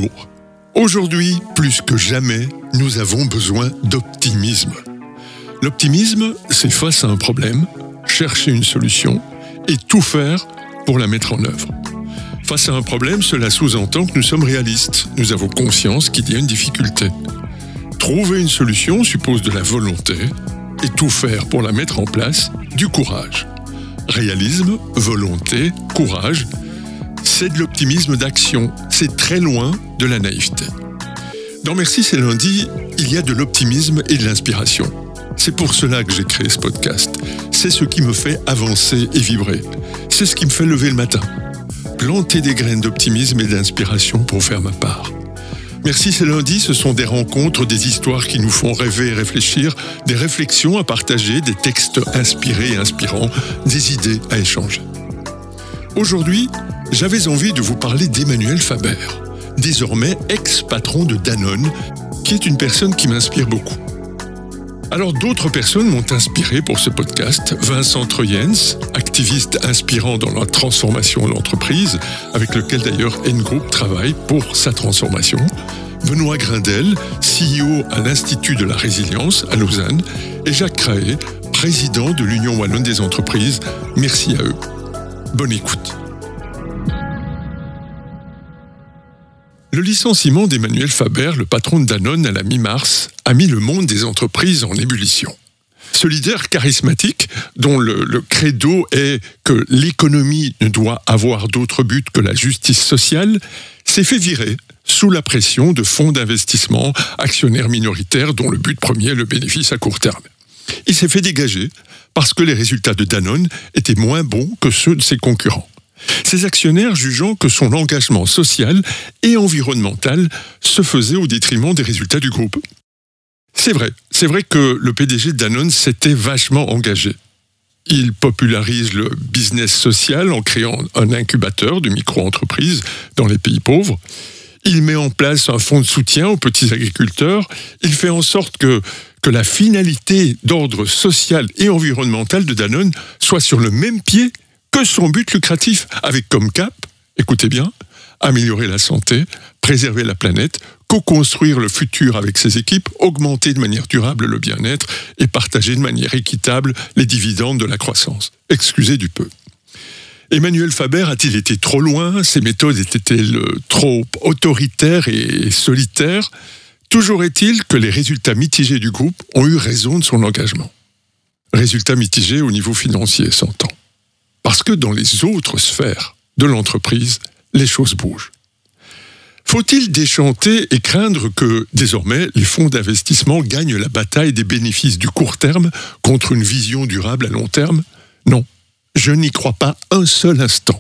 Bonjour. Aujourd'hui, plus que jamais, nous avons besoin d'optimisme. L'optimisme, c'est face à un problème, chercher une solution et tout faire pour la mettre en œuvre. Face à un problème, cela sous-entend que nous sommes réalistes. Nous avons conscience qu'il y a une difficulté. Trouver une solution suppose de la volonté et tout faire pour la mettre en place, du courage. Réalisme, volonté, courage, c'est de l'optimisme d'action. C'est très loin de la naïveté. Dans Merci, c'est lundi, il y a de l'optimisme et de l'inspiration. C'est pour cela que j'ai créé ce podcast. C'est ce qui me fait avancer et vibrer. C'est ce qui me fait lever le matin. Planter des graines d'optimisme et d'inspiration pour faire ma part. Merci, c'est lundi, ce sont des rencontres, des histoires qui nous font rêver et réfléchir, des réflexions à partager, des textes inspirés et inspirants, des idées à échanger. Aujourd'hui, j'avais envie de vous parler d'Emmanuel Faber, désormais ex-patron de Danone, qui est une personne qui m'inspire beaucoup. Alors d'autres personnes m'ont inspiré pour ce podcast. Vincent Troyens, activiste inspirant dans la transformation de l'entreprise, avec lequel d'ailleurs N-Group travaille pour sa transformation. Benoît Grindel, CEO à l'Institut de la Résilience à Lausanne. Et Jacques Craé, président de l'Union Wallonne des entreprises. Merci à eux. Bonne écoute. Le licenciement d'Emmanuel Faber, le patron de Danone à la mi-mars, a mis le monde des entreprises en ébullition. Ce leader charismatique, dont le credo est que l'économie ne doit avoir d'autre but que la justice sociale, s'est fait virer sous la pression de fonds d'investissement, actionnaires minoritaires dont le but premier est le bénéfice à court terme. Il s'est fait dégager parce que les résultats de Danone étaient moins bons que ceux de ses concurrents. Ces actionnaires jugeant que son engagement social et environnemental se faisait au détriment des résultats du groupe. C'est vrai que le PDG de Danone s'était vachement engagé. Il popularise le business social en créant un incubateur de micro-entreprises dans les pays pauvres. Il met en place un fonds de soutien aux petits agriculteurs. Il fait en sorte que la finalité d'ordre social et environnemental de Danone soit sur le même pied que son but lucratif, avec comme cap, écoutez bien, améliorer la santé, préserver la planète, co-construire le futur avec ses équipes, augmenter de manière durable le bien-être et partager de manière équitable les dividendes de la croissance. Excusez du peu. Emmanuel Faber a-t-il été trop loin? Ses méthodes étaient-elles trop autoritaires et solitaires? Toujours est-il que les résultats mitigés du groupe ont eu raison de son engagement. Résultats mitigés au niveau financier, s'entend. Parce que dans les autres sphères de l'entreprise, les choses bougent. Faut-il déchanter et craindre que, désormais, les fonds d'investissement gagnent la bataille des bénéfices du court terme contre une vision durable à long terme? Non, je n'y crois pas un seul instant.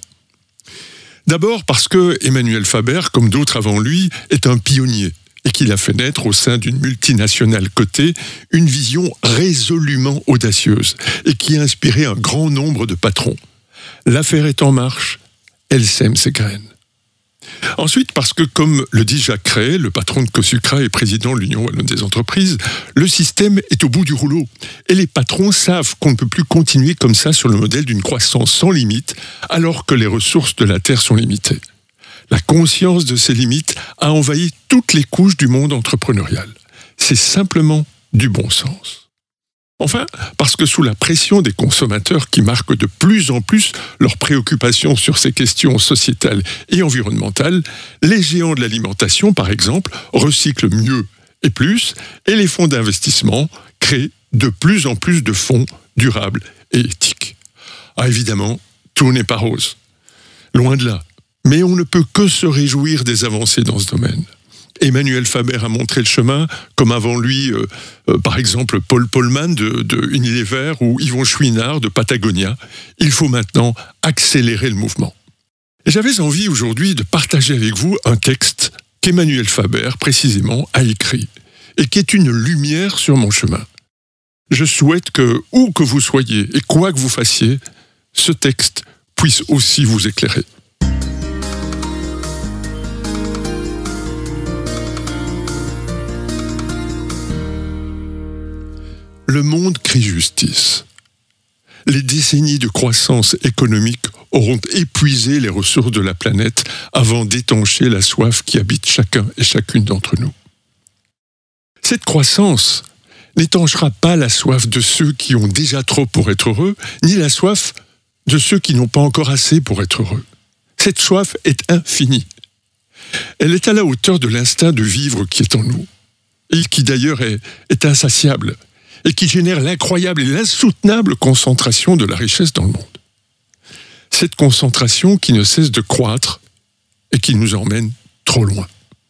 D'abord parce que Emmanuel Faber, comme d'autres avant lui, est un pionnier et qu'il a fait naître au sein d'une multinationale cotée une vision résolument audacieuse et qui a inspiré un grand nombre de patrons. L'affaire est en marche, elle sème ses graines. Ensuite, parce que, comme le dit Jacques Craé, le patron de Cosucra et président de l'Union Wallonne des entreprises, le système est au bout du rouleau. Et les patrons savent qu'on ne peut plus continuer comme ça sur le modèle d'une croissance sans limite, alors que les ressources de la Terre sont limitées. La conscience de ces limites a envahi toutes les couches du monde entrepreneurial. C'est simplement du bon sens. Enfin, parce que sous la pression des consommateurs qui marquent de plus en plus leurs préoccupations sur ces questions sociétales et environnementales, les géants de l'alimentation, par exemple, recyclent mieux et plus, et les fonds d'investissement créent de plus en plus de fonds durables et éthiques. Ah, évidemment, tout n'est pas rose. Loin de là. Mais on ne peut que se réjouir des avancées dans ce domaine. Emmanuel Faber a montré le chemin, comme avant lui, par exemple, Paul Polman de Unilever ou Yvon Chouinard de Patagonia. Il faut maintenant accélérer le mouvement. Et j'avais envie aujourd'hui de partager avec vous un texte qu'Emmanuel Faber, précisément, a écrit et qui est une lumière sur mon chemin. Je souhaite que, où que vous soyez et quoi que vous fassiez, ce texte puisse aussi vous éclairer. Le monde crie justice. Les décennies de croissance économique auront épuisé les ressources de la planète avant d'étancher la soif qui habite chacun et chacune d'entre nous. Cette croissance n'étanchera pas la soif de ceux qui ont déjà trop pour être heureux, ni la soif de ceux qui n'ont pas encore assez pour être heureux. Cette soif est infinie. Elle est à la hauteur de l'instinct de vivre qui est en nous, et qui d'ailleurs est insatiable, et qui génère l'incroyable et l'insoutenable concentration de la richesse dans le monde. Cette concentration qui ne cesse de croître et qui nous emmène trop loin.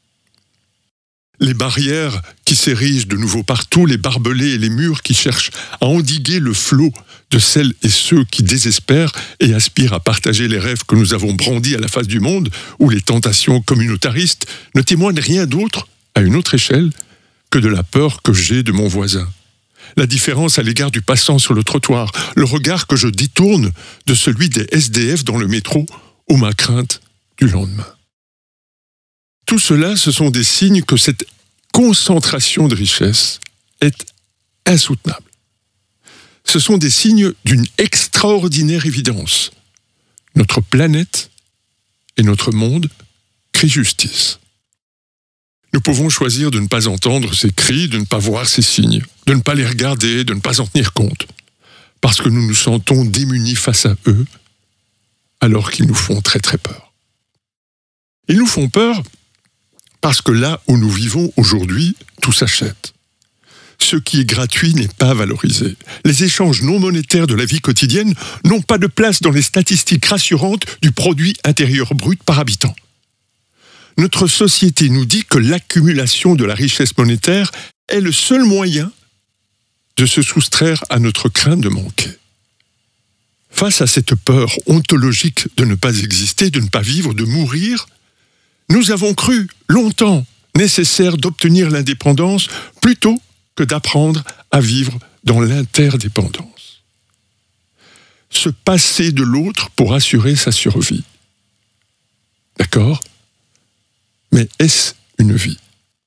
Les barrières qui s'érigent de nouveau partout, les barbelés et les murs qui cherchent à endiguer le flot de celles et ceux qui désespèrent et aspirent à partager les rêves que nous avons brandis à la face du monde, ou les tentations communautaristes, ne témoignent rien d'autre, à une autre échelle, que de la peur que j'ai de mon voisin. La différence à l'égard du passant sur le trottoir, le regard que je détourne de celui des SDF dans le métro, ou ma crainte du lendemain. Tout cela, ce sont des signes que cette concentration de richesse est insoutenable. Ce sont des signes d'une extraordinaire évidence. Notre planète et notre monde crient justice. Nous pouvons choisir de ne pas entendre ces cris, de ne pas voir ces signes, de ne pas les regarder, de ne pas en tenir compte, parce que nous nous sentons démunis face à eux, alors qu'ils nous font très très peur. Ils nous font peur parce que là où nous vivons aujourd'hui, tout s'achète. Ce qui est gratuit n'est pas valorisé. Les échanges non monétaires de la vie quotidienne n'ont pas de place dans les statistiques rassurantes du produit intérieur brut par habitant. Notre société nous dit que l'accumulation de la richesse monétaire est le seul moyen de se soustraire à notre crainte de manquer. Face à cette peur ontologique de ne pas exister, de ne pas vivre, de mourir, nous avons cru longtemps nécessaire d'obtenir l'indépendance plutôt que d'apprendre à vivre dans l'interdépendance. Se passer de l'autre pour assurer sa survie. D'accord ? Mais est-ce une vie ?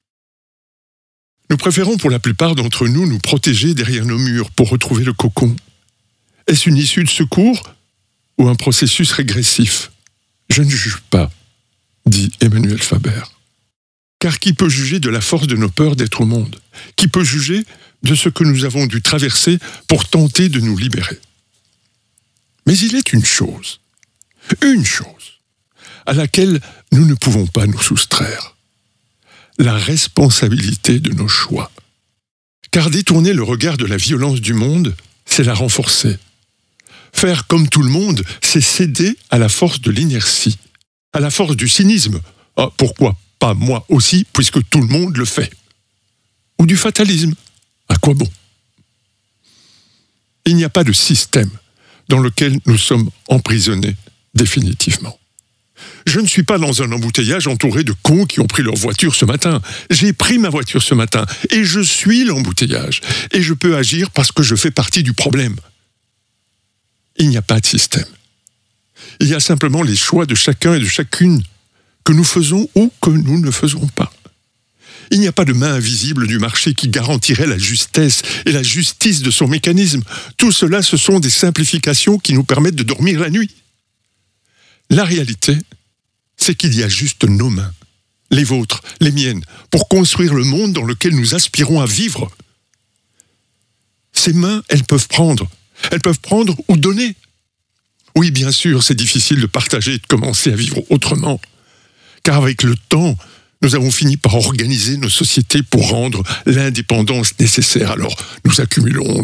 Nous préférons pour la plupart d'entre nous nous protéger derrière nos murs pour retrouver le cocon. Est-ce une issue de secours ou un processus régressif ? Je ne juge pas, dit Emmanuel Faber. Car qui peut juger de la force de nos peurs d'être au monde ? Qui peut juger de ce que nous avons dû traverser pour tenter de nous libérer ? Mais il est une chose, à laquelle nous ne pouvons pas nous soustraire. La responsabilité de nos choix. Car détourner le regard de la violence du monde, c'est la renforcer. Faire comme tout le monde, c'est céder à la force de l'inertie, à la force du cynisme. Ah, pourquoi pas moi aussi, puisque tout le monde le fait ? Ou du fatalisme. À quoi bon ? Il n'y a pas de système dans lequel nous sommes emprisonnés définitivement. Je ne suis pas dans un embouteillage entouré de cons qui ont pris leur voiture ce matin. J'ai pris ma voiture ce matin et je suis l'embouteillage. Et je peux agir parce que je fais partie du problème. Il n'y a pas de système. Il y a simplement les choix de chacun et de chacune que nous faisons ou que nous ne faisons pas. Il n'y a pas de main invisible du marché qui garantirait la justesse et la justice de son mécanisme. Tout cela, ce sont des simplifications qui nous permettent de dormir la nuit. La réalité, c'est qu'il y a juste nos mains, les vôtres, les miennes, pour construire le monde dans lequel nous aspirons à vivre. Ces mains, elles peuvent prendre ou donner. Oui, bien sûr, c'est difficile de partager et de commencer à vivre autrement, car avec le temps, nous avons fini par organiser nos sociétés pour rendre l'indépendance nécessaire. Alors, nous accumulons.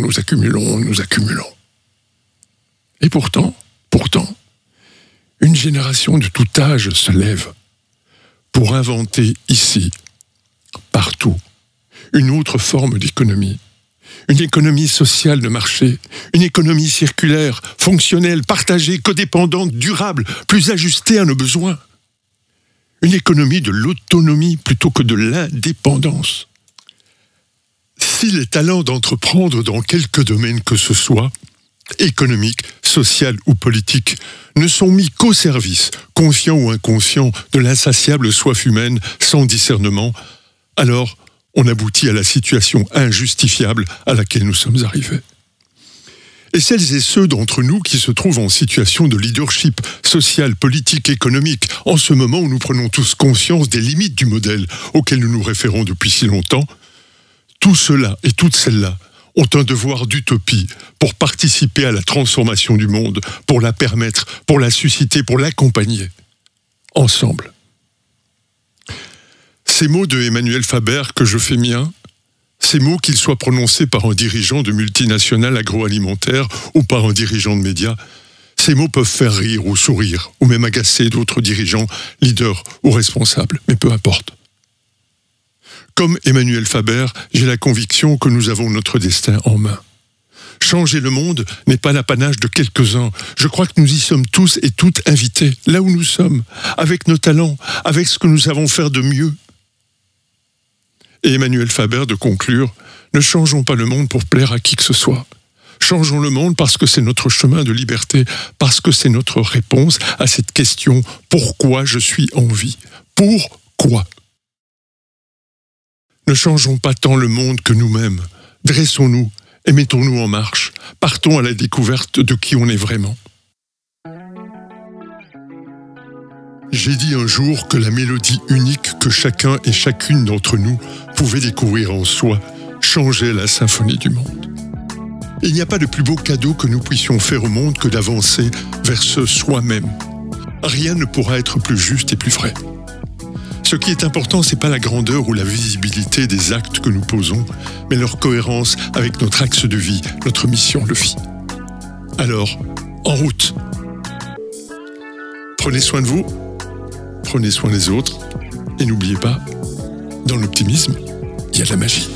Et pourtant, une génération de tout âge se lève pour inventer ici, partout, une autre forme d'économie. Une économie sociale de marché, une économie circulaire, fonctionnelle, partagée, codépendante, durable, plus ajustée à nos besoins. Une économie de l'autonomie plutôt que de l'indépendance. Si les talents d'entreprendre dans quelque domaine que ce soit, économique, social ou politique, ne sont mis qu'au service, conscient ou inconscient, de l'insatiable soif humaine sans discernement, alors on aboutit à la situation injustifiable à laquelle nous sommes arrivés. Et celles et ceux d'entre nous qui se trouvent en situation de leadership social, politique, économique, en ce moment où nous prenons tous conscience des limites du modèle auquel nous nous référons depuis si longtemps, tout cela et toutes celles-là ont un devoir d'utopie pour participer à la transformation du monde, pour la permettre, pour la susciter, pour l'accompagner, ensemble. Ces mots de Emmanuel Faber que je fais miens, ces mots, qu'ils soient prononcés par un dirigeant de multinationale agroalimentaire ou par un dirigeant de médias, ces mots peuvent faire rire ou sourire, ou même agacer d'autres dirigeants, leaders ou responsables, mais peu importe. Comme Emmanuel Faber, j'ai la conviction que nous avons notre destin en main. Changer le monde n'est pas l'apanage de quelques-uns. Je crois que nous y sommes tous et toutes invités, là où nous sommes, avec nos talents, avec ce que nous savons faire de mieux. Et Emmanuel Faber de conclure, ne changeons pas le monde pour plaire à qui que ce soit. Changeons le monde parce que c'est notre chemin de liberté, parce que c'est notre réponse à cette question « Pourquoi je suis en vie ?» Pourquoi ? Ne changeons pas tant le monde que nous-mêmes. Dressons-nous et mettons-nous en marche. Partons à la découverte de qui on est vraiment. J'ai dit un jour que la mélodie unique que chacun et chacune d'entre nous pouvait découvrir en soi changeait la symphonie du monde. Il n'y a pas de plus beau cadeau que nous puissions faire au monde que d'avancer vers ce soi-même. Rien ne pourra être plus juste et plus vrai. Ce qui est important, ce n'est pas la grandeur ou la visibilité des actes que nous posons, mais leur cohérence avec notre axe de vie, notre mission de vie. Alors, en route. Prenez soin de vous, prenez soin des autres, et n'oubliez pas, dans l'optimisme, il y a de la magie.